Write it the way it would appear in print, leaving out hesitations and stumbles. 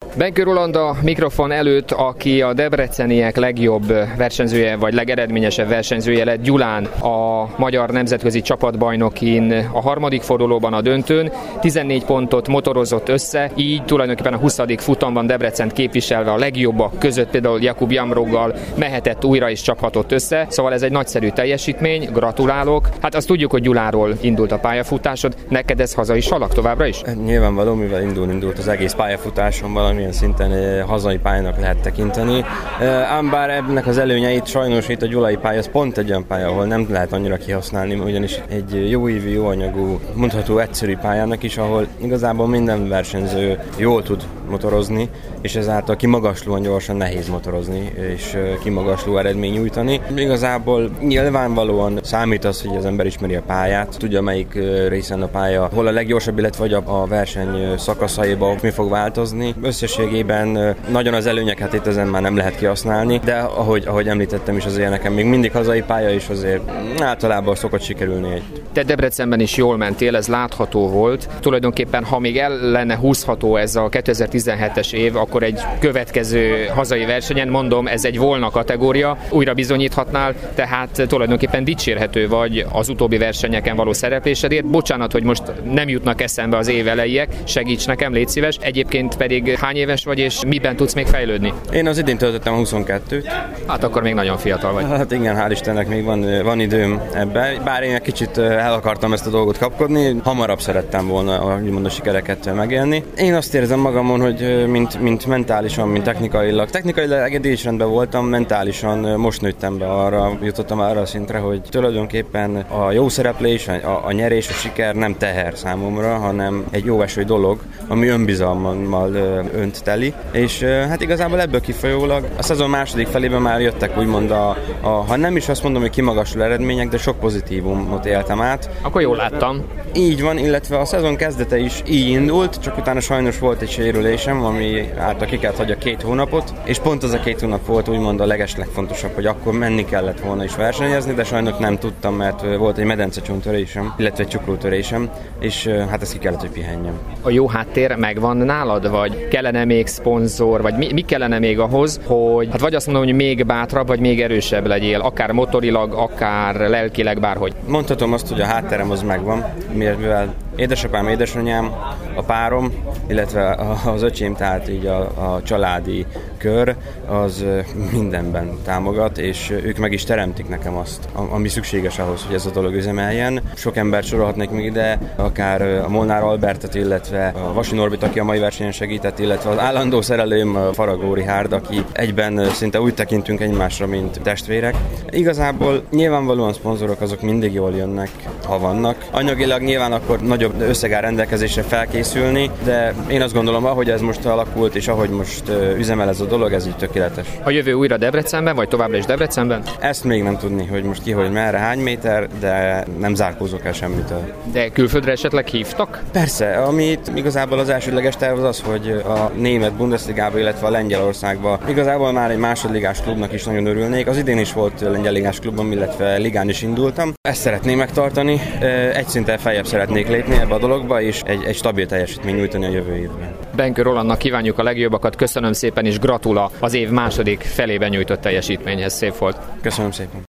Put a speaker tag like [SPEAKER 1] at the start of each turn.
[SPEAKER 1] Benkő Roland a mikrofon előtt, aki a debreceniek legjobb versenyzője, vagy legeredményesebb versenyzője lett Gyulán a magyar nemzetközi csapatbajnokin a harmadik fordulóban a döntőn. 14 pontot motorozott össze, így tulajdonképpen a 20. futamban Debrecent képviselve a legjobbak között például Jakub Jamroggal mehetett újra és csaphatott össze. Szóval ez egy nagyszerű teljesítmény, gratulálok. Hát azt tudjuk, hogy Gyuláról indult a pályafutásod, neked ez hazai salag továbbra is?
[SPEAKER 2] Nyilvánvaló, mivel indult az egész pályafutásom, valamilyen szinten hazai pályának lehet tekinteni. Ám bár ennek az előnyeit sajnos itt a gyulai pálya az pont egy olyan pálya, ahol nem lehet annyira kihasználni, ugyanis egy jó ívű, jó anyagú, mondható egyszerű pályának is, ahol igazából minden versenyző jól tud motorozni, és ezáltal kimagaslóan gyorsan nehéz motorozni, és kimagasló eredmény nyújtani. Igazából nyilvánvalóan számít az, hogy az ember ismeri a pályát, tudja melyik részen a pálya, hol a leggyorsabb, illetve vagy a verseny szakaszaiban mi fog változni. Összességében nagyon az előnyeket itt ezen már nem lehet kihasználni, de ahogy említettem is, azért nekem még mindig hazai pálya, és azért általában szokott sikerülni egy.
[SPEAKER 1] Te Debrecenben is jól mentél, ez látható volt. Tulajdonképpen, ha még el lenne húzható ez a 2017-es év, akkor egy következő hazai versenyen, mondom, ez egy volna kategória, újra bizonyíthatnál, tehát tulajdonképpen dicsérhető vagy az utóbbi versenyeken való szereplésedért. Bocsánat, hogy most nem jutnak eszembe az év elejéek, segíts nekem, légy szíves. Egyébként pedig hány éves vagy, és miben tudsz még fejlődni?
[SPEAKER 2] Én az idén töltöttem 22-t.
[SPEAKER 1] Hát akkor még nagyon fiatal vagy.
[SPEAKER 2] Hát igen, hál' Istennek még van időm ebbe. Bár én egy kicsit el akartam ezt a dolgot kapkodni, hamarabb szerettem volna úgymond a sikereket megélni. Én azt érzem magamon, hogy mint mentálisan, mint technikailag egész rendben voltam, mentálisan most nőttem be jutottam arra a szintre, hogy tulajdonképpen a jó szereplés, a nyerés, a siker nem teher számomra, hanem egy jó eső dolog, ami önbizalommal önt teli, és hát igazából ebből kifolyólag a szezon második felében már jöttek úgymond ha nem is azt mondom, hogy kimagasló eredmények, de sok pozitívumot éltem át.
[SPEAKER 1] Akkor jól láttam.
[SPEAKER 2] Így van, illetve a szezon kezdete is így indult, csak utána sajnos volt egy sérülésem, ami által ki kellett hagyja 2 hónapot, és pont az a 2 hónap volt úgymond a legfontosabb, hogy akkor menni kellett volna is versenyezni, de sajnos nem tudtam, mert volt egy medencecsontörésem, illetve egy csuklótörésem, és hát ezt ki kellett, hogy pihenjem.
[SPEAKER 1] A jó háttér megvan nálad, vagy kellene még szponzor, vagy mi kellene még ahhoz, hogy hát vagy azt mondom, hogy még bátrabb, vagy még erősebb legyél, akár motorilag, akár lelkileg, bárhogy.
[SPEAKER 2] Mondhatom azt, hogy a hátterem az megvan, mivel édesapám, édesanyám, a párom, illetve az öcsém, tehát így a családi kör, az mindenben támogat, és ők meg is teremtik nekem azt, ami szükséges ahhoz, hogy ez a dolog üzemeljen. Sok embert sorolhatnék még ide, akár a Molnár Albertet, illetve a Vasi Norbit, aki a mai versenyen segített, illetve az állandó szerelőm, Faragó Rihárd, aki egyben szinte úgy tekintünk egymásra, mint testvérek. Igazából nyilvánvalóan szponzorok azok mindig jól jönnek, ha vannak. Anyagilag nyilván akkor nagyobb összeg áll rendelkezésre felkészülni, de én azt gondolom, ahogy ez most alakult, és ahogy most üzemel ez a dolog, ez így tökéletes.
[SPEAKER 1] A jövő újra Debrecenben, vagy továbbra is Debrecenben?
[SPEAKER 2] Ezt még nem tudni, hogy most ki, hogy merre, hány méter, de nem zárkózok el semmitől.
[SPEAKER 1] De külföldre esetleg hívtak?
[SPEAKER 2] Persze, amit igazából az elsődleges terv az, hogy a német Bundesligába, illetve a Lengyelországba igazából már egy másodligás klubnak is nagyon örülnék. Az idén is volt lengyelligás klubom, illetve ligán is indultam. Ezt szeretném megtartani, egy szinten feljebb szeretnék lépni ebbe a dologba, és egy stabil teljesítmény nyújtani a jövő évben.
[SPEAKER 1] Benkő Rolandnak kívánjuk a legjobbakat, köszönöm szépen, és gratula az év második felében nyújtott teljesítményhez, szép volt.
[SPEAKER 2] Köszönöm szépen.